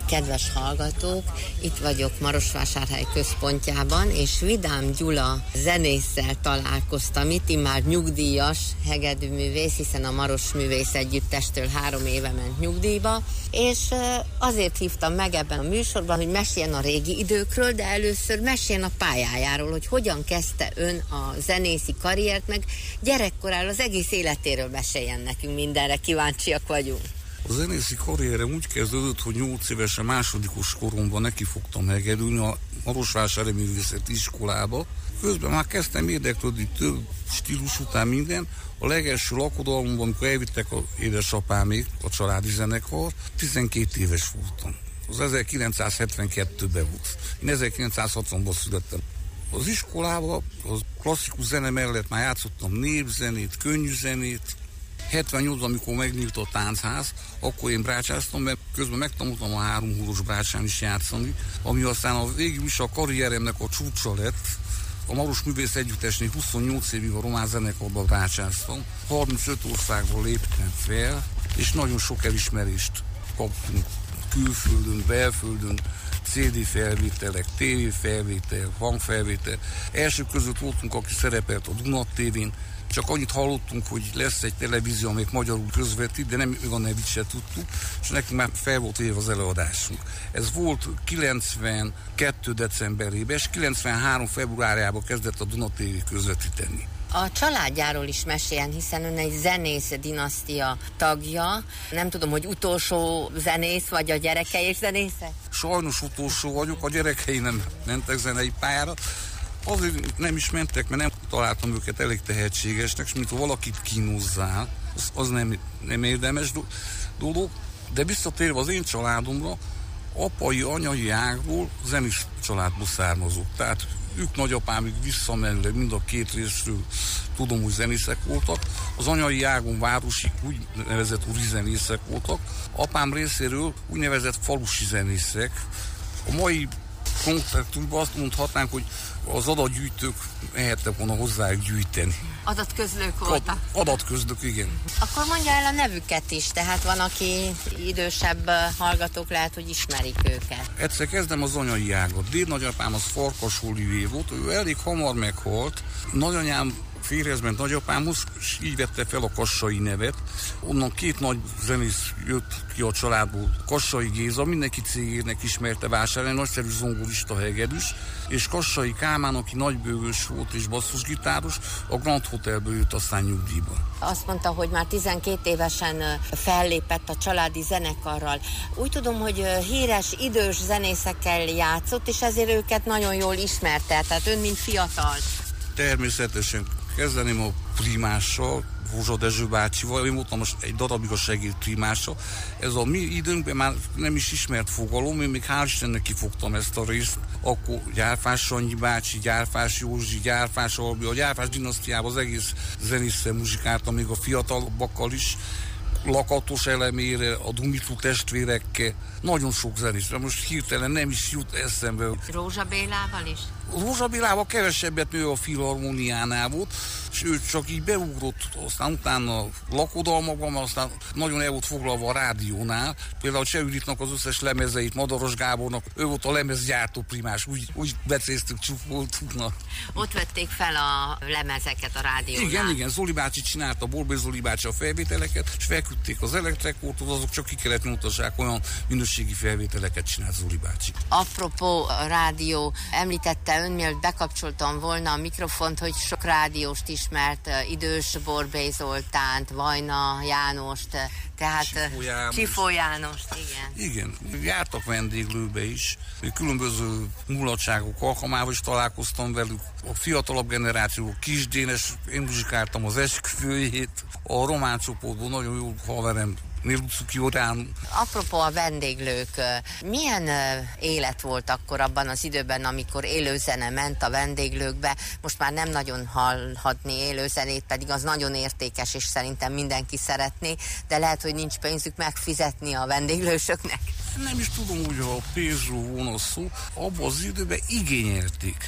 Kedves hallgatók, itt vagyok Marosvásárhely központjában, és Vidám Gyula zenésszel találkoztam itt, immár nyugdíjas hegedűművész, hiszen a Maros Művész Együttestől 3 éve ment nyugdíjba, és azért hívtam meg ebben a műsorban, hogy meséljen a régi időkről, de először meséljen a pályájáról, hogy hogyan kezdte ön a zenészi karriert, meg gyerekkoráról, az egész életéről meséljen nekünk, mindenre kíváncsiak vagyunk. A zenészi karrierem úgy kezdődött, hogy 8 évesen másodikos koromban nekifogtam hegedülni a Marosvásárhelyi Művészeti Iskolába. Közben már kezdtem érdeklődni több stílus után minden. A legelső lakodalomban, amikor elvittek az édesapámék, a családi zenekar, 12 éves voltam. Az 1972-ben volt. Én 1960-ban születtem. Az iskolában az klasszikus zene mellett már játszottam népzenét, könnyű zenét. 78-ban, amikor megnyílt a táncház, akkor én brácsáztam, mert közben megtanultam a 3 húros brácsán is játszani, ami aztán a végül is a karrieremnek a csúcsa lett. A Maros Művész Együttesnél 28 évig a román zenekarban brácsáztam, 35 országból léptem fel, és nagyon sok elismerést kaptunk külföldön, belföldön, CD felvételek, TV felvétel, hangfelvétel. Első között voltunk, aki szerepelt a Duna TV-n, csak annyit hallottunk, hogy lesz egy televízió, amelyik magyarul közvetít, de nem a nevét se tudtuk, és nekünk már fel volt éve az előadásunk. Ez volt 92. decemberében, és 93. februárjában kezdett a Duna TV közvetíteni. A családjáról is meséljen, hiszen ön egy zenész dinasztia tagja. Nem tudom, hogy utolsó zenész, vagy a gyerekei is zenészek? Sajnos utolsó vagyok, a gyerekei nem mentek zenei pályára. Azért nem is mentek, mert nem találtam őket elég tehetségesnek, és mintha valakit kínozzál, az nem érdemes dolog. De visszatérve az én családomra, apai, anyai ágból zenész családból származok. Tehát ők nagyapámig visszamenőleg mind a 2 részről tudom, hogy zenészek voltak. Az anyai ágon városi úgynevezett úrizenészek voltak. Apám részéről úgynevezett falusi zenészek. A mai kontextusban azt mondhatnánk, hogy az adatgyűjtők mehettek volna hozzájuk gyűjteni. Adatközlők voltak? Adatközlők, igen. Akkor mondja el a nevüket is, tehát van, aki idősebb hallgatók lehet, hogy ismerik őket. Egyszer kezdem az anyai ágot. Dédnagyapám az Farkas Olivér volt, ő elég hamar meghalt. Nagyanyám férjhez ment nagyapámhoz, és így vette fel a Kassai nevet. Onnan 2 nagy zenész jött ki a családból. Kassai Géza, mindenki cégének ismerte vásárolni, nagyszerű zongorista, hegedűs, és Kassai Kálmán, aki nagybőgős volt és basszusgitáros, a Grand Hotelből jött aztán nyugdíjba. Azt mondta, hogy már 12 évesen fellépett a családi zenekarral. Úgy tudom, hogy híres, idős zenészekkel játszott, és ezért őket nagyon jól ismerte, tehát ön, mint fiatal. Természetesen kezdeném a primással, Bózsa Dezső bácsival, én voltam most egy darabig a segédprimása. Ez a mi időnkben már nem is ismert fogalom, én még hál' Istennek kifogtam ezt a részt. Akkor Gyárfás Sanyi bácsi, Gyárfás Józsi, Gyárfás Albi, a Gyárfás dinasztiában az egész zenésszel muzsikáltam, még a fiatalabbakkal is. Lakatos Elemére, a Dumitru testvérekkel, nagyon sok zenész, most hirtelen nem is jut eszembe. Rózsa Bélával is? Rózsa Bélával kevesebbet, ő a Filharmoniánál volt, és ő csak így beugrott, aztán utána lakodalmakban, aztán nagyon el volt foglalva a rádiónál. Például a Csehüritnak az összes lemezeit, Madaras Gábornak, ő volt a lemezgyártó primás, úgy becéztük, csúfoltuk. Ott vették fel a lemezeket a rádiónál. Igen, Zoli bácsi csinálta, Borbély Zoli bácsi a felvételeket, és felküldték az Elektrekórtól, azok csak ki kellett nyújtassák, olyan minőségi felvételeket csinált Zoli bácsi. Apropó rádió, említette ön, mielőtt bekapcsoltam volna a mikrofont, hogy sok rádióst ismert, idős Borbély Zoltánt, Vajna Jánost, tehát Csifó Jánost, igen. Igen, jártak vendéglőbe is, különböző mulatságok alkalmával is találkoztam velük. A fiatalabb generáció, Kis Dénes, én muzsikáltam az esküvőjét, a román csoportból nagyon jó haverem, Nélucuki Orán. Apropó a vendéglők, milyen élet volt akkor abban az időben, amikor élőzene ment a vendéglőkbe? Most már nem nagyon hallhatni élőzenét, pedig az nagyon értékes, és szerintem mindenki szeretné, de lehet, hogy nincs pénzük megfizetni a vendéglősöknek. Nem is tudom, hogy a pénzről volna szó, abban az időben igényelték.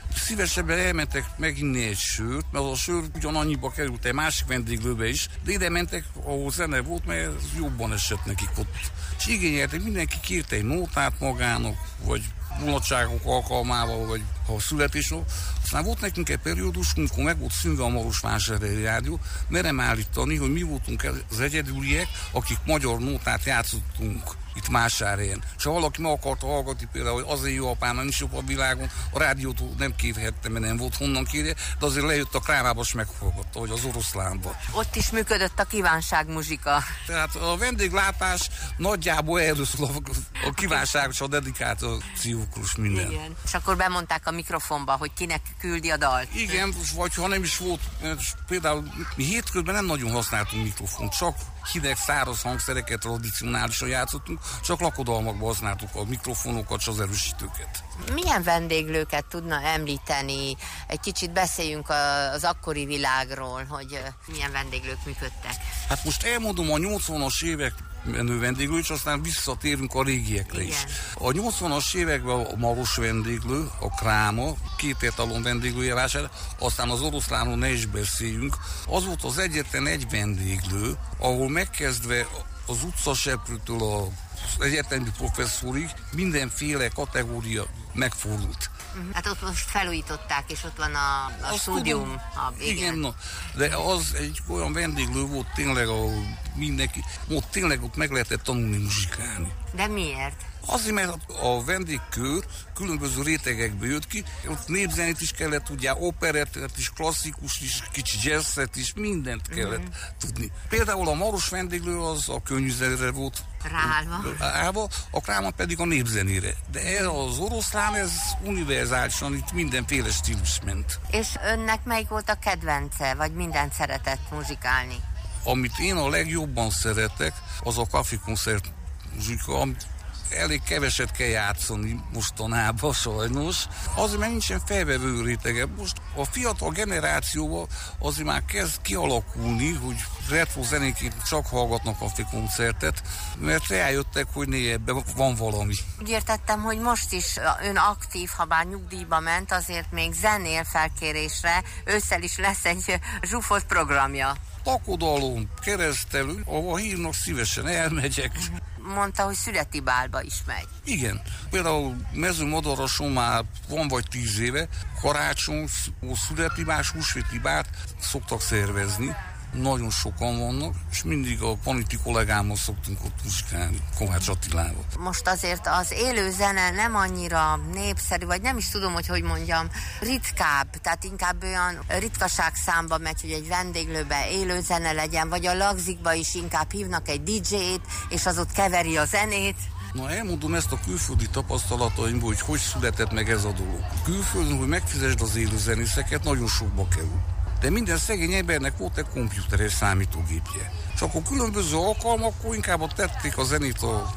Szívesebben elmentek meginni egy sört, mert a sör ugyanannyiba került egy másik vendéglőbe is, de ide mentek, ahol zene volt, mert ez jobban esett nekik ott. És igényeltek, mindenki kérte egy nótát magának, vagy mulatságok alkalmával, vagy ha születésnap. Aztán volt nekünk egy periódus, amikor meg volt szűnve a Marosvásárhelyi Rádió, merem állítani, hogy mi voltunk az egyedüliek, akik magyar nótát játszottunk itt Másárhelyen. És ha valaki meg akarta hallgatni például, hogy azért jó apám, nem is jobb a világon, a rádiót nem kérhettem, mert nem volt honnan kérje, de azért lejött a Krámába, és meghallgatta, hogy az Oroszlánba. Ott is működött a kívánságmuzsika. Tehát a vendéglátás nagyjából erről szól a kívánságos, a dedikációkról minden. Igen. És akkor bemondták a mikrofonba, hogy kinek küldi a dalt. Igen, vagy ha nem is volt, például mi hétközben nem nagyon használtunk mikrofont, csak hideg, száraz hangszereket tradicionálisan játszottunk, csak lakodalmakban használtuk a mikrofonokat és az erősítőket. Milyen vendéglőket tudna említeni? Egy kicsit beszéljünk az akkori világról, hogy milyen vendéglők működtek. Hát most elmondom a 80-as évek menő vendéglő, és aztán visszatérünk a régiekre is. A 80-as években a Maros vendéglő, a Kráma, két értalom vendéglője vásárol, aztán az Oroszlánról ne is beszéljünk. Az volt az egyetlen egy vendéglő, ahol megkezdve az utcaseprőtől az egyetemi professzorig mindenféle kategória megfordult. Hát ott most felújították, és ott van a stúdium. Igen, no, de az egy olyan vendéglő volt tényleg, ahol mindenki, tényleg ott meg lehetett tanulni muzsikálni. De miért? Azért, mert a vendégkör különböző rétegekből jött ki, ott népzenét is kellett tudni, operettet is, klasszikus is, kicsi jazzet is, mindent kellett tudni. Például a Maros vendéglő az a könnyű zenére volt ráállva, a Kráma pedig a népzenére. De ez az Oroszlán, ez univerzálisan, itt mindenféle stílus ment. És önnek melyik volt a kedvence, vagy mindent szeretett muzsikálni? Amit én a legjobban szeretek, az a kaffekoncert muzsika, elég keveset kell játszani mostanában sajnos. Azért, mert nincsen felvevő rétege. Most a fiatal generációban azért már kezd kialakulni, hogy retro zenéként csak hallgatnak a koncertet, mert rájöttek, hogy né, ebben van valami. Úgy értettem, hogy most is ön aktív, ha bár nyugdíjba ment, azért még zenél felkérésre, ősszel is lesz egy zsúfolt programja. Lakodalom, Keresztelő, ahol hívnak, szívesen elmegyek. Mondta, hogy születi bálba is megy. Igen. Például Mezőmadarason már van vagy 10 éve, karácsony, születi bál, húsvéti bált szoktak szervezni. Nagyon sokan vannak, és mindig a Paniti kollégámmal szoktunk ott muzsikálni, Kovács Attilával. Most azért az élő zene nem annyira népszerű, vagy nem is tudom, hogy mondjam, ritkább, tehát inkább olyan ritkaság számba megy, hogy egy vendéglőbe élő zene legyen, vagy a lagzikba is inkább hívnak egy DJ-t, és az ott keveri a zenét. Na, elmondom ezt a külföldi tapasztalataimból, hogy született meg ez a dolog. Külföldön, hogy megfizesd az élő zenészeket, nagyon sokba kerül. De minden szegény embernek volt egy komputeres számítógépje. És akkor különböző alkalmakkor inkább tették a zenét a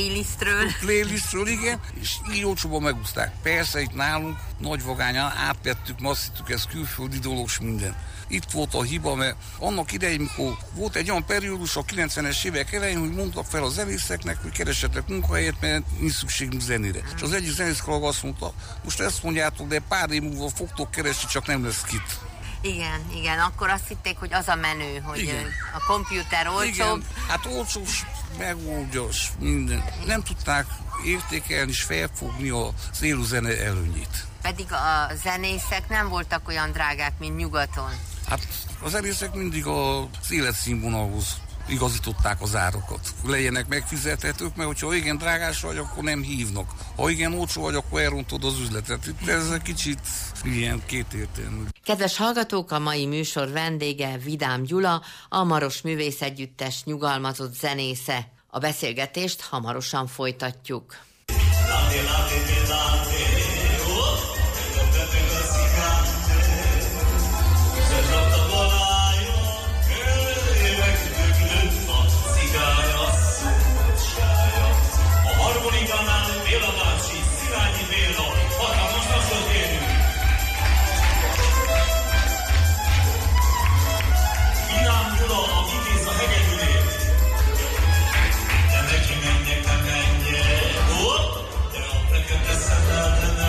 playlistről, igen, és így olcsóban megúszták. Persze itt nálunk Nagyvagányán átvettük, azt hittük, ez külföldi dolog, minden. Itt volt a hiba, mert annak idején, mikor volt egy olyan periódus a 90-es évek elején, hogy mondtak fel a zenészeknek, hogy keresetek munkahelyet, mert nincs szükségünk zenére. És az egyik zenészkollega azt mondta, most ezt mondjátok, de pár év múlva fogtok keresni, csak nem lesz kit. Igen, akkor azt hitték, hogy az a menő, hogy igen. A komputer olcsóbb. Igen, hát olcsóbb, megoldjas, minden. Nem tudták értékelni és felfogni az élőzene előnyét. Pedig a zenészek nem voltak olyan drágák, mint nyugaton. Hát a zenészek mindig az életszínvonalhoz igazították az árakat. Legyenek megfizethetők, mert hogyha igen drágás vagy, akkor nem hívnak. Ha igen olcsó vagy, akkor elrontod az üzletet. Itt ez egy kicsit ilyen kétértelmű. Kedves hallgatók, a mai műsor vendége Vidám Gyula, a Maros Művészegyüttes nyugalmazott zenésze. A beszélgetést hamarosan folytatjuk. Menjek, ne menjek, de a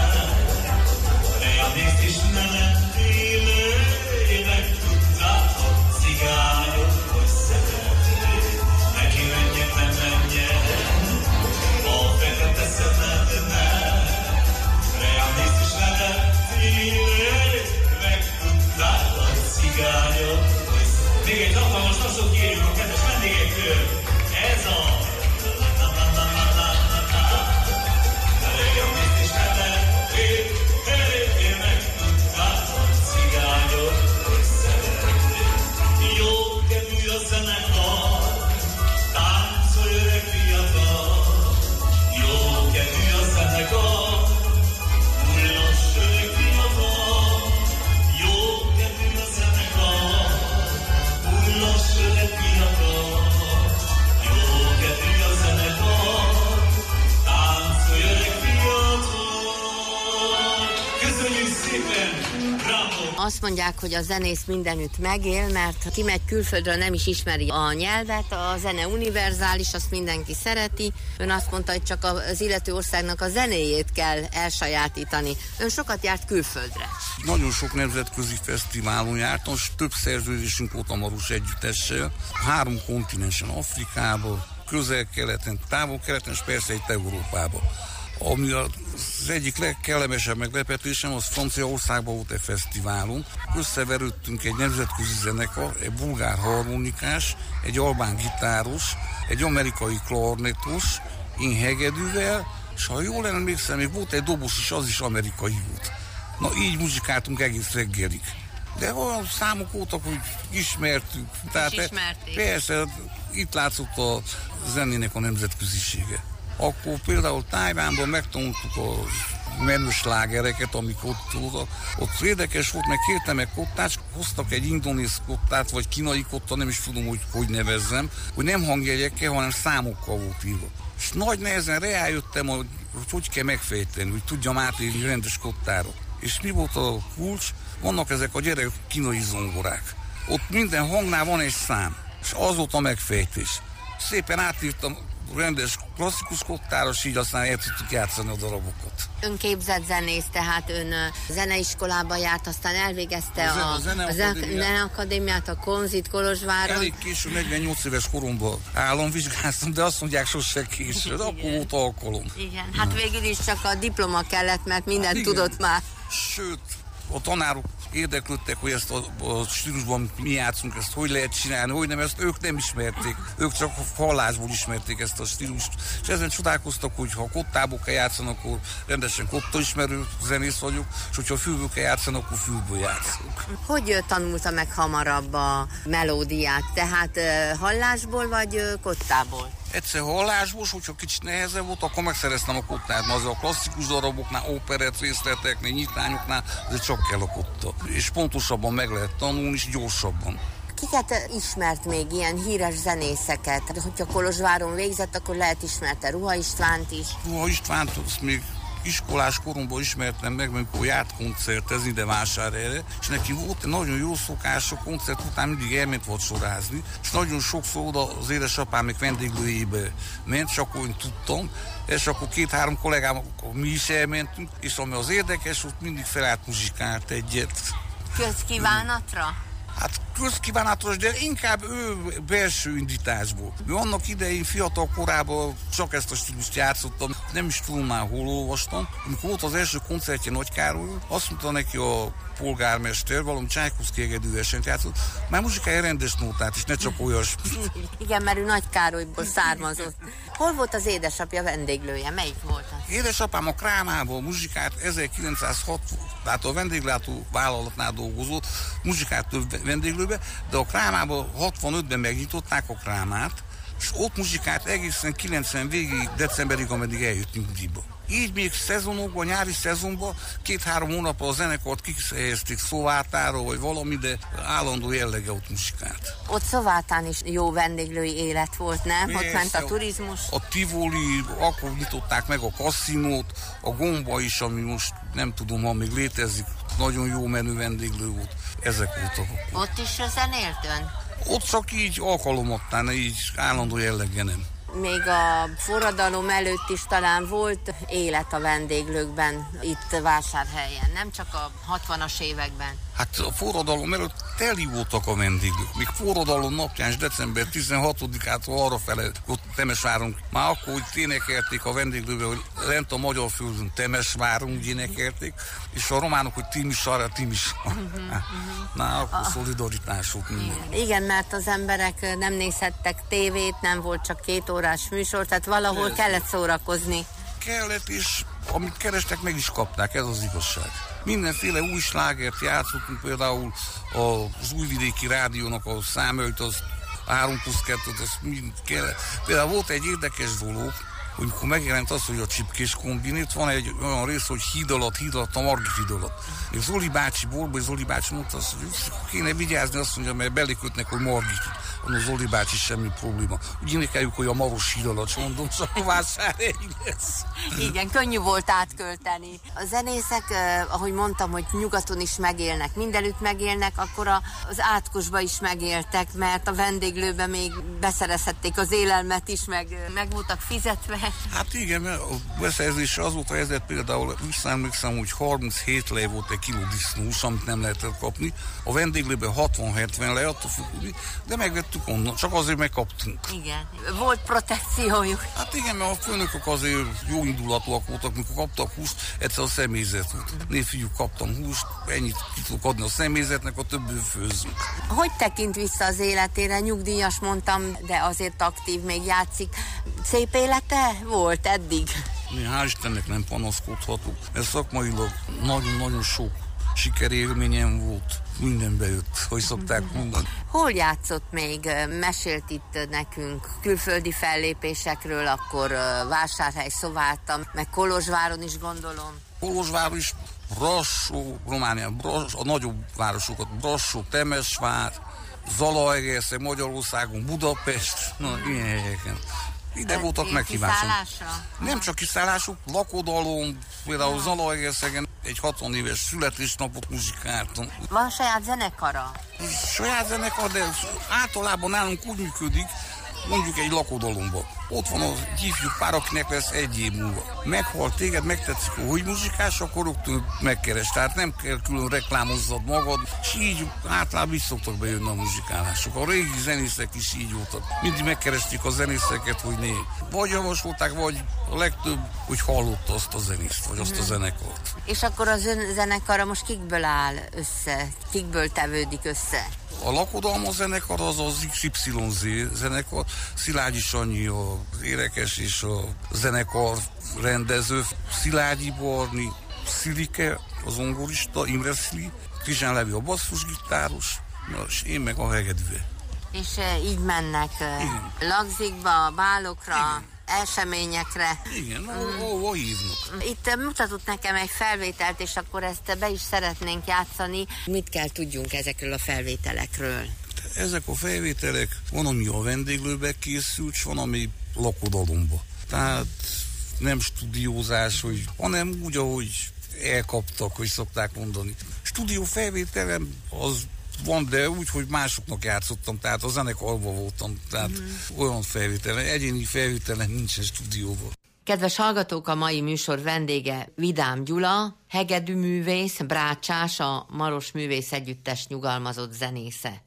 Azt mondják, hogy a zenész mindenütt megél, mert ha kimegy külföldről, nem is ismeri a nyelvet, a zene univerzális, azt mindenki szereti. Ön azt mondta, hogy csak az illető országnak a zenéjét kell elsajátítani. Ön sokat járt külföldre. Nagyon sok nemzetközi fesztiválon jártam, és több szerződésünk volt a Maros együttessel. 3 kontinensen, Afrikában, Közel-Keleten, Távol-Keleten, és persze itt Európában. Ami az egyik legkellemesebb meglepetésem, az Franciaországban volt egy fesztiválon. Összeverődtünk egy nemzetközi zenekar, egy bulgár harmonikás, egy albán gitáros, egy amerikai klarnetos, én hegedűvel, és ha jól emlékszem, még volt egy dobos is, az is amerikai volt. Na így muzsikáltunk egész reggelig. De olyan számok voltak, hogy ismertük. Tehát persze, itt látszott a zenének a nemzetközisége. Akkor például Tajvánban megtanultuk a menő slágereket, amik ott voltak. Ott érdekes volt, meg kértem meg kottát, hoztak egy indonéz kottát, vagy kínai kottát, nem is tudom, hogy nevezzem, hogy nem hangjegyekkel, hanem számokkal volt írva. És nagy nehezen rájöttem, hogy kell megfejteni, hogy tudjam átírni rendes kottára. És mi volt a kulcs? Vannak ezek a gyerek kínai zongorák. Ott minden hangnál van egy szám, és az volt a megfejtés. Szépen átírtam rendes klasszikus kottáros, így aztán el tudtuk játszani a darabokat. Ön képzett zenész, tehát ön zeneiskolába járt, aztán elvégezte a Zeneakadémiát, a Konzit Kolozsváron. Elég késő, 48 éves koromban államvizsgáztam, de azt mondják, sose késő, de akkor volt alkalom. Igen, hát végül is csak a diploma kellett, mert mindent tudott már. Sőt, a tanárok érdeklődtek, hogy ezt a stílusban mi játszunk, ezt hogy lehet csinálni, hogy nem, ezt ők nem ismerték. Ők csak a hallásból ismerték ezt a stílust. És ezen csodálkoztak, hogy ha kottából kell játszani, akkor rendesen kottaismerő zenész vagyok, és hogyha fülből kell játszani, akkor fülből játszunk. Hogy tanulta meg hamarabb a melódiát? Tehát hallásból vagy kottából? Egyszer hallásból, hogyha kicsit nehezebb volt, akkor megszereztem a kottát, mert az a klasszikus daraboknál, operett részleteknél, nyitányoknál, de csak kell a kotta. És pontosabban meg lehet tanulni, és gyorsabban. Kiket ismert még ilyen híres zenészeket? Hogyha Kolozsváron végzett, akkor lehet ismerte Ruha Istvánt is. Ruha Istvánt, azt még iskolás koromban ismertem meg, amikor járt koncertezni ide Vásárhelyre, és neki volt egy nagyon jó szokás, a koncert után mindig elment vacsorázni, és nagyon sokszor oda az édesapám még vendéglőjébe ment, csak úgy tudtam, és akkor 2-3 kollégám, akkor mi is elmentünk, és ami az érdekes, ott mindig felállt muzsikált egyet. Közkívánatra? Hát közkívánatos, de inkább ő belső indításból. Mi annak idején fiatal korában csak ezt a stílust játszottam, nem is tudom már hol olvastam. Amikor volt az első koncertje Nagy Károly, azt mondta neki a polgármester, valami Csajkovszky hegedűversenyt játszott, már muzsikája rendes nótát is, ne csak olyasmi. Igen, mert ő Nagy Károlyból származott. Hol volt az édesapja vendéglője? Melyik volt az? Édesapám a Krámában muzsikát 1960, tehát a vendéglátó vállalatnál dolgozott, muzsikát több vendéglőbe, de a Krámában 65-ben megnyitották a Krámát, és ott muzsikát egészen 90 végig, decemberig, ameddig eljött nyugdíjba. Így még szezonokban, nyári szezonban 2-3 hónapban a zenekart kihelyezték Szovátára, vagy valami, de állandó jellege ott muzsikált. Ott Szovátán is jó vendéglői élet volt, nem? Persze, ott ment a turizmus. A Tivoli, akkor nyitották meg a kaszinót, a Gomba is, ami most nem tudom, ha még létezik, nagyon jó menő vendéglő volt. Ezek voltak. Ott is zenélt ön? Ott csak így alkalomattán, így állandó jellege nem. Még a forradalom előtt is talán volt élet a vendéglőkben itt Vásárhelyen, nem csak a 60-as években. Hát a forradalom előtt teli voltak a vendéglők. Még forradalom napján, és december 16-ától arrafele, ott Temesváron, már akkor úgy énekelték a vendéglőbe, hogy lent a magyar földön Temesváron úgy énekelték, és a románok, hogy Timis arra, Timis. Na, akkor szolidaritás volt minden. Igen, mert az emberek nem nézhettek tévét, nem volt csak 2 órás műsor, tehát valahol kellett szórakozni. Kellett, és amit kerestek, meg is kapták, ez az igazság. Mindenféle új slágert játszottunk, például az Újvidéki Rádiónak a számait, az 3+2, az mind kellett. Például volt egy érdekes dolog, hogy amikor megjelent az, hogy a Csipkés kombinét, van egy olyan rész, hogy híd alatt a Margit híd alatt. És Zoli bácsi, Borbély Zoli bácsi mondta azt, hogy kéne vigyázni, azt mondja, mert belékötnek, hogy Margit. Mondom, Zoli bácsi, semmi probléma. Úgy énekeljük, hogy a Maros híd alatt, mondom, csak a Vásárhelyi lesz. Igen, könnyű volt átkölteni. A zenészek, ahogy mondtam, hogy nyugaton is megélnek, mindenütt megélnek, akkor az Átkosba is megéltek, mert a vendéglőben még beszerezhették az élelmet is, meg voltak fizetve. Hát igen, mert a beszerzés az volt a helyzet, például visszaemlékszem, hogy 37 lej volt egy kiló disznós, amit nem lehetett kapni. A vendéglőben 60-70 lej, attól függ, de megvettük onnan, csak azért megkaptunk. Igen, volt protekciójuk. Hát igen, mert a főnökök azért jó indulatúak voltak, mikor kaptak húst, egyszer a személyzet volt. Né, fiúk, kaptam húst, ennyit ki tudok adni a személyzetnek, a többől főzzünk. Hogy tekint vissza az életére? Nyugdíjas mondtam, de azért aktív, még játszik. Szép élete volt eddig? Mi hál' Istennek nem panaszkodhatunk, mert szakmailag nagyon-nagyon sok sikerélményem volt, minden bejött, hogy szokták mondani. Hol játszott még? Mesélt itt nekünk külföldi fellépésekről, akkor Vásárhely, Szovátam, meg Kolozsváron is gondolom. Kolozsváron is, Brassó, Romániában, a nagyobb városokat, Brassó, Temesvár, Zalaegerszeg, Magyarországon, Budapest, ilyen helyeken. Ide voltak meghívásom. Nem csak kiszállások, lakodalom, például Zalaegerszegen egy 60 éves születésnapot muzsikáltam. Van saját zenekara? Saját zenekar, de általában nálunk úgy működik, mondjuk egy lakodalomban. Ott van az ifjú pár, akinek lesz egy év múlva. Meghalt téged, megtetszik, hogy muzsikás, akkor rögtön megkeres. Tehát nem kell külön reklámozzad magad, és így általában is szoktak bejönni a muzsikálások. A régi zenészek is így voltak. Mindig megkeresték a zenészeket, hogy né. Vagy javasolták, vagy a legtöbb, hogy hallotta azt a zenészt, vagy azt a zenekart. És akkor az ön zenekara most kikből áll össze? Kikből tevődik össze? A lakodalma zenekar az XYZ zenekar, Szilágyi Sanyi az énekes és a zenekar rendező, Szilágyi Barni, Szilike az zongorista, Imre Szili, Krizsán Levi a basszusgitáros, és én meg a hegedűve. És így mennek lagzikba, bálokra, igen, eseményekre. Igen, ahol hívnak. Itt mutatott nekem egy felvételt, és akkor ezt be is szeretnénk játszani. Mit kell tudjunk ezekről a felvételekről? Ezek a felvételek, van, ami a vendéglőbe készült, és van, ami lakodalomba. Tehát nem stúdiózás, hanem úgy, ahogy elkaptak, hogy szokták mondani. Stúdió felvételem az van, de úgy, hogy másoknak játszottam, tehát a zenekarban voltam, tehát olyan felvételen, egyéni felvételen nincsen stúdióban. Kedves hallgatók, a mai műsor vendége Vidám Gyula, hegedűművész, brácsás, a Maros Művész Együttes nyugalmazott zenésze.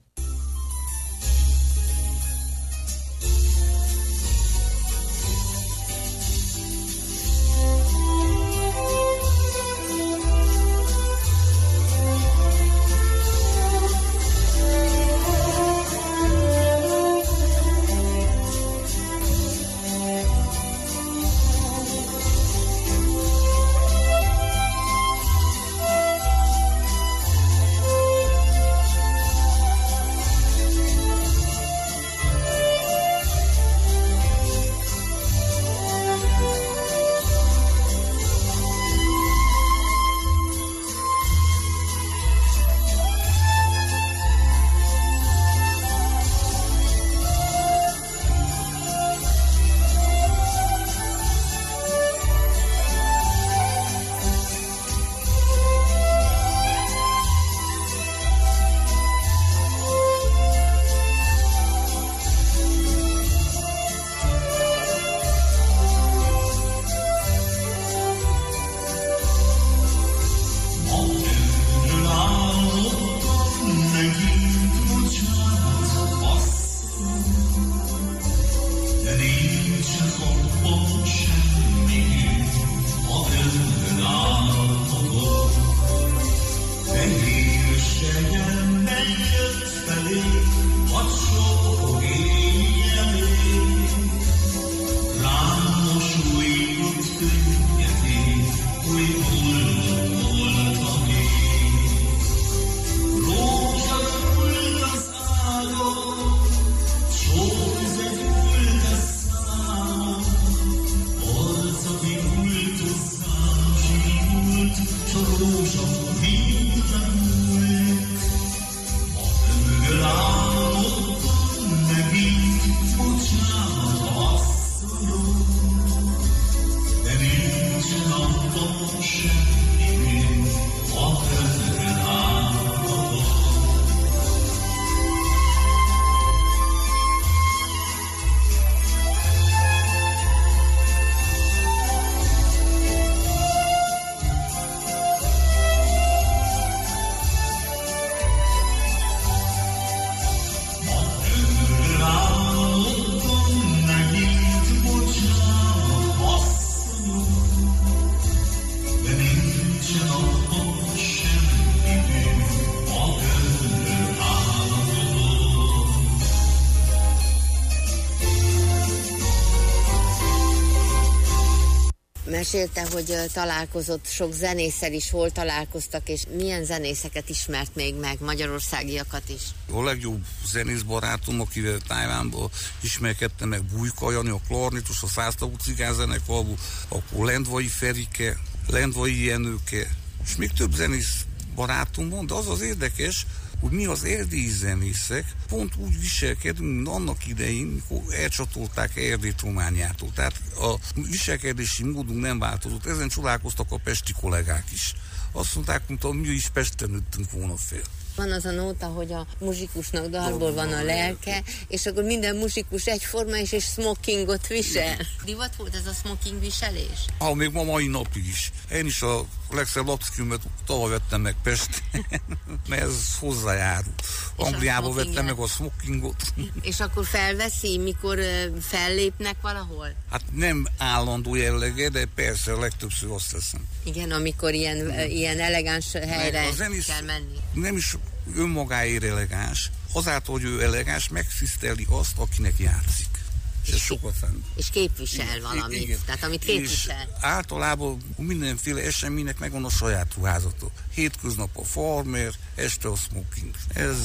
Mesélte, hogy találkozott sok zenésszel is, hol találkoztak, és milyen zenészeket ismert még meg, magyarországiakat is? A legjobb zenész barátom, akivel Tajvánból ismerkedtem meg, Bújka Jani, a klarnétos, a Szásztagú cigányzenekarból, akkor Lendvai Ferike, Lendvai Jenőke, és még több zenész barátom van, de az az érdekes, hogy mi az erdélyi zenészek pont úgy viselkedünk, mint annak idején, mikor elcsatolták Erdélyt Romániától. Tehát a viselkedési módunk nem változott. Ezen csodálkoztak a pesti kollégák is. Azt mondták, mint mi is Pesten nőttünk volna fel. Van az a nóta, hogy a muzsikusnak dalból van a lelke, és akkor minden muzsikus egyforma és smokingot visel. Divat volt ez a smoking viselés? Még ma mai napig is. Én is a legszebb lapszkülmet tavaly vettem meg Pesten, mert ez hozzájárul. Angliából vettem meg a smokingot. És akkor felveszi, mikor fellépnek valahol? Hát nem állandó jellege, de persze legtöbbször azt teszem. Igen, amikor ilyen elegáns helyre kell menni. Nem is önmagáért elegáns, azáltal, hogy ő elegáns, megtiszteli azt, akinek játszik. És ez sokat számít. És képvisel valamit, igen. Tehát amit képvisel. És általában mindenféle eseménynek megvan a saját ruházata. Hétköznap a farmer, este a smoking. Ez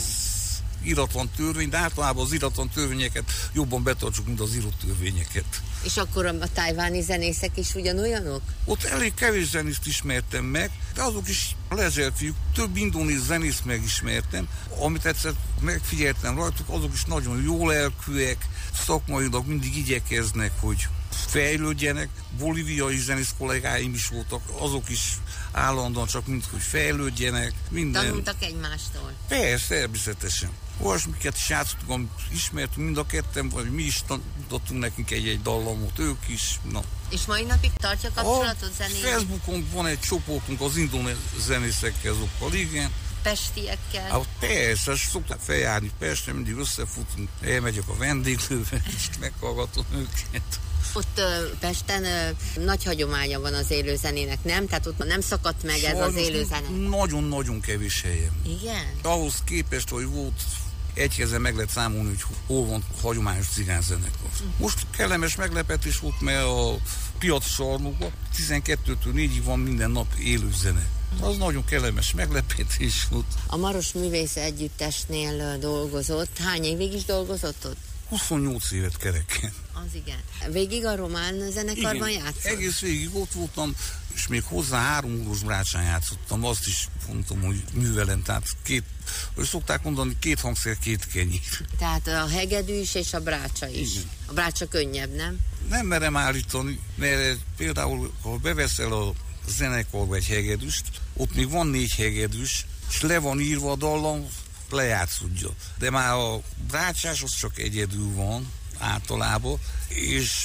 iratlan törvény, de általában az iratlan törvényeket jobban betartsuk, mint az írott törvényeket. És akkor a tajváni zenészek is ugyanolyanok? Ott elég kevés zenészt ismertem meg, de azok is lezserfiúk, több indonéz zenészt megismertem, amit egyszer megfigyeltem rajtuk, azok is nagyon jó lelkűek, szakmailag mindig igyekeznek, hogy fejlődjenek. Bolíviai zenész kollégáim is voltak, azok is állandóan csak mind, hogy fejlődjenek. Minden. Tanultak egymástól? Persze, természetesen. Olyasmiket is játszottunk, amit ismertünk mind a ketten, vagy mi is tanítottunk nekünk egy-egy dallamot, ők is. Na. És mai napig tartja kapcsolatot zenével? Facebookon van egy csoportunk az indonéz zenészekkel, azokkal, igen. Pestiekkel? Hát persze, szokták feljárni Pestre, mindig összefutunk, elmegyek a vendéglőbe, és meghallgatom őket. Ott Pesten nagy hagyománya van az élőzenének, nem? Tehát ott nem szakadt meg ez az élőzene? Nagyon-nagyon kevés helyen. Igen? Ahhoz képest, hogy volt egy kezen meg lehet számolni, hogy hol van hagyományos cigányzenekar. Most kellemes meglepetés volt, mert a piac sarnokban 12-től 4-ig van minden nap élőzene. Az nagyon kellemes meglepetés volt. A Maros Művész Együttesnél dolgozott. Hány évig is dolgozott ott? 28 évet kereken. Az igen. Végig a román zenekarban játszott? Egész végig ott voltam, és még hozzá 3 órós brácsán játszottam, azt is mondtam, hogy művelem, tehát hogy szokták mondani, 2 hangszer, 2 kenyér. Tehát a hegedű is és a brácsa is. Igen. A brácsa könnyebb, nem? Nem merem állítani, mert például, ha beveszel a zenekarba egy hegedűst, ott még van 4 hegedűs, és le van írva a dallam, lejátszódja. De már a brácsás az csak egyedül van általában, és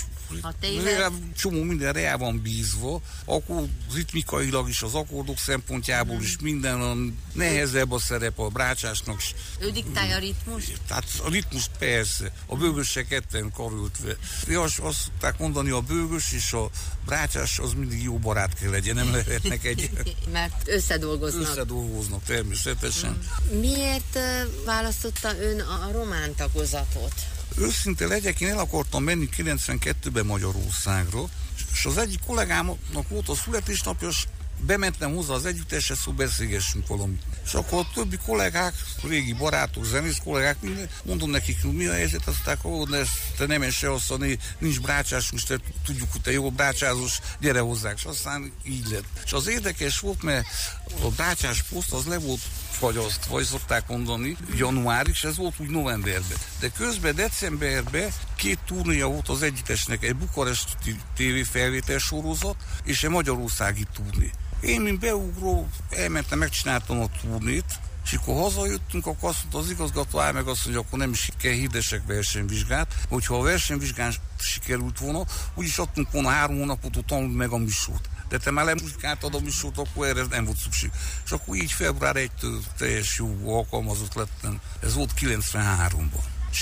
csomó mindenre el van bízva, akkor ritmikailag is, az akkordok szempontjából is minden a nehezebb a szerep a brácsásnak. Ő diktálja a ritmus? Tehát a ritmus persze, a bőgösek ketten karöltve. Azt szokták mondani, a bőgös és a brácsás az mindig jó barát kell legyen, nem lehetnek egy. Mert összedolgoznak. Összedolgoznak természetesen. Miért választotta ön a román tagozatot? Őszinte legyek, én el akartam menni 92-ben Magyarországra, és az egyik kollégámnak volt a születésnapja, és bementem hozzá az együtteshez, szó beszélgessünk valamit. És akkor a többi kollégák, régi barátok, zenész kollégák, minden, mondom nekik, mi a helyzet, aztán, de te nem se asszony, nincs brácsásunk, te tudjuk, hogy te jó brácsázós, gyere hozzák, és aztán így lett. És az érdekes volt, mert a brácsás poszt az le volt fagyasztva, vagy szokták mondani, januárig, és ez volt úgy novemberben. De közben decemberben 2 turnéja volt az együttesnek, egy bukaresti tévéfelvétel sorozat, és egy magyarországi turné. Én, mint beugró, elmentem, megcsináltam a turnét, és akkor hazajöttünk, akkor azt mondta az igazgató, meg azt mondja, akkor nem is kell hirdessek versenyvizsgát, hogyha a versenyvizsgán sikerült volna, úgyis adtunk volna 3 hónapot, hogy tanulj meg a műsort. De te már lemuzsikáltad a műsort, akkor erre nem volt szükség. És akkor így február 1-től teljes jó alkalmazott lettem. Ez volt 93-ban. És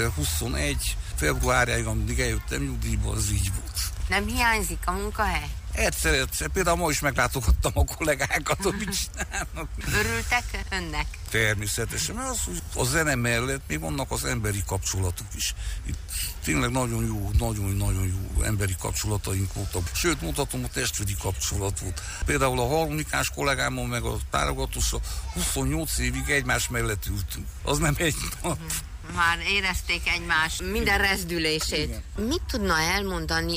2021 februárjáig, amíg eljöttem nyugdíjba, az így volt. Nem hiányzik a munkahely? Egyszer, például ma is meglátogattam a kollégákat, hogy mit csinálnak. Örültek önnek? Természetesen, mert az, hogy a zene mellett még vannak az emberi kapcsolatok is. Itt tényleg nagyon jó emberi kapcsolataink voltak. Sőt, mutatom, a testvéri kapcsolat volt. Például a harmonikás kollégámmal meg a tárogatóssal 28 évig egymás mellett ültünk. Az nem egy nap. Már érezték egymás minden rezdülését. Igen. Mit tudna elmondani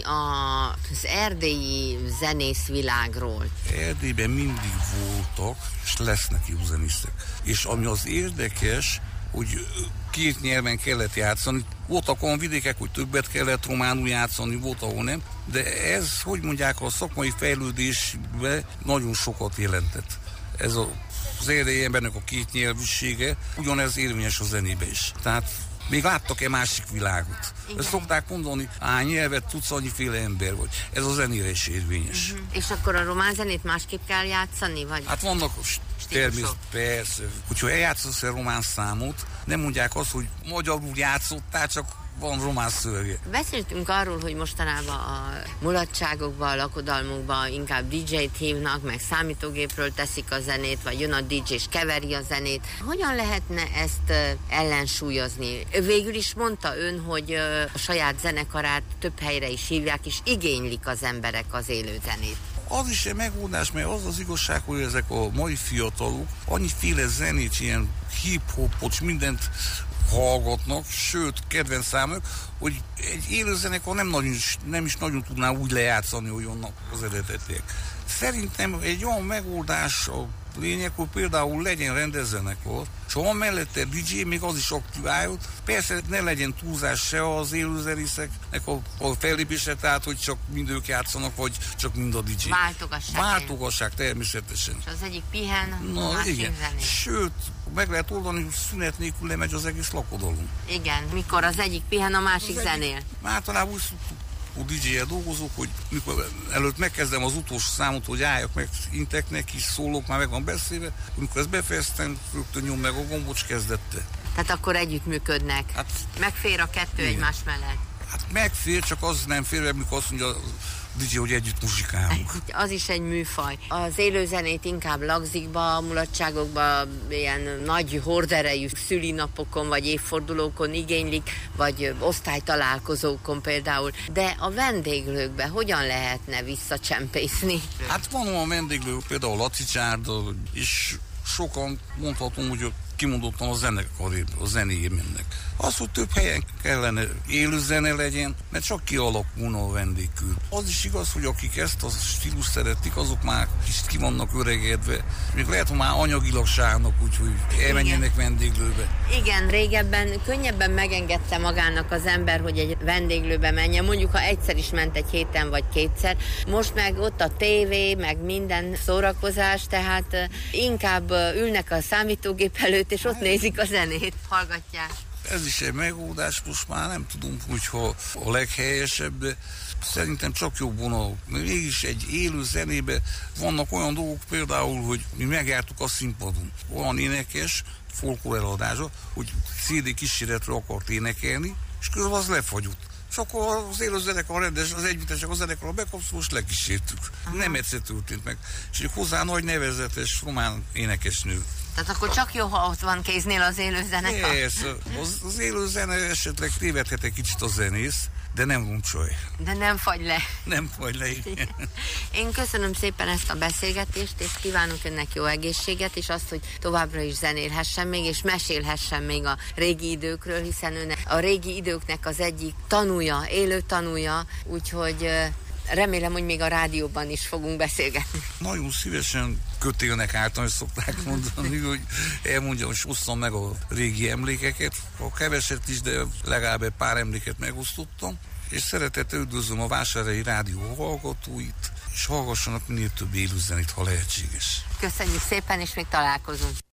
az erdélyi zenészvilágról? Erdélyben mindig voltak, és lesznek jó zenészek. És ami az érdekes, hogy két nyelven kellett játszani. Voltak olyan vidékek, hogy többet kellett románul játszani, volt, ahol nem. De ez, hogy mondják, a szakmai fejlődésben nagyon sokat jelentett. Ez az erdélyi embernek a két nyelvűsége, ugyanez érvényes a zenébe is. Tehát még láttak-e másik világot? Ezt szokták mondani, nyelvet tudsz, annyiféle ember vagy. Ez a zenére is érvényes. És akkor a román zenét másképp kell játszani? Vagy? Hát vannak természetesen, persze. Hogyha eljátszasz egy román számot, nem mondják azt, hogy magyarul játszottál, csak van román szövege. Beszéltünk arról, hogy mostanában a mulatságokban, a lakodalmukban inkább DJ-t hívnak, meg számítógépről teszik a zenét, vagy jön a DJ és keveri a zenét. Hogyan lehetne ezt ellensúlyozni? Végül is mondta ön, hogy a saját zenekarát több helyre is hívják, és igénylik az emberek az élő zenét. Az is egy megoldás, mert az az igazság, hogy ezek a mai fiatalok annyiféle zenét, ilyen hip-hopot, mindent hallgatnak, sőt, kedvenc számok, hogy egy élőzenekar nem is nagyon tudná úgy lejátszani, hogy onnak az eredetiek. Szerintem egy olyan megoldás a lényeg, hogy például legyen rendezzenekar, és ha van mellette DJ, még az is aktiváljon. Persze ne legyen túlzás se az élőzenészeknek a fellépése, tehát hogy csak mind ők játszanak, vagy csak mind a DJ. Váltogassák természetesen. És az egyik pihen, a másik zené. Sőt, meg lehet oldani, hogy szünet nélkül lemegy az egész lakodalom. Igen, mikor az egyik pihen, a másik zenél. Általában úgy DJ-jel dolgozok, hogy mikor előtt megkezdem az utolsó számot, hogy álljak meg, intek neki, szólok, már meg van beszélve, amikor ezt befejeztem, rögtön nyom meg a gombot, kezdette. Tehát akkor együttműködnek. Hát, megfér a kettő egymás mellett. Hát megfér, csak az nem fér, amikor azt mondja DJ, hogy együtt muzsikálunk. Az is egy műfaj. Az élőzenét inkább lagzikba, mulatságokba, ilyen nagy horderejű szülinapokon vagy évfordulókon igénylik, vagy osztálytalálkozókon például. De a vendéglőkbe hogyan lehetne visszacsempészni? Hát van olyan vendéglő, például Laci Csárda, és sokan mondhatom, hogy kimondottan a zenéért mennek. Az, hogy több helyen kellene élő zene legyen, mert csak kialakulna a vendégkör. Az is igaz, hogy akik ezt a stílus szeretik, azok már kicsit ki vannak öregedve. Még lehet, hogy már anyagilag sárnak, úgyhogy elmenjenek vendéglőbe. Igen, régebben könnyebben megengedte magának az ember, hogy egy vendéglőbe menjen. Mondjuk, ha egyszer is ment egy héten vagy kétszer. Most meg ott a tévé, meg minden szórakozás, tehát inkább ülnek a számítógép előtt, és ott nézik a zenét, hallgatják. Ez is egy megoldás, most már nem tudom, hogyha a leghelyesebb, de szerintem csak jobb vonal. Mégis egy élő zenébe vannak olyan dolgok, például, hogy mi megjártuk a színpadon. Olyan énekes, folklór eladásra, hogy CD kíséretről akart énekelni, és közben az lefagyott. És akkor az élőzenekar rendes, az együttesek a zenekar bekapszol, és lekísértük. Nem egyszer történt meg. És hozzá nagy nevezetes román énekesnő. Tehát akkor csak jó, ha ott van kéznél az élőzenekar? Persze, az élőzene esetleg tévedhet egy kicsit a zenész, de nem roncsolj. De nem fagy le. Nem fagy le, igen. Én köszönöm szépen ezt a beszélgetést, és kívánok önnek jó egészséget, és azt, hogy továbbra is zenélhessen még, és mesélhessen még a régi időkről, hiszen ön a régi időknek az egyik tanúja, élő tanúja, úgyhogy remélem, hogy még a rádióban is fogunk beszélgetni. Nagyon szívesen kötélnek által, szokták mondani, hogy elmondjam, és osszam meg a régi emlékeket. A keveset is, de legalább egy pár emléket megosztottam. És szeretettel üdvözlöm a Vásárhelyi Rádió hallgatóit, és hallgassanak minél több élőzenét, ha lehetséges. Köszönjük szépen, és még találkozunk.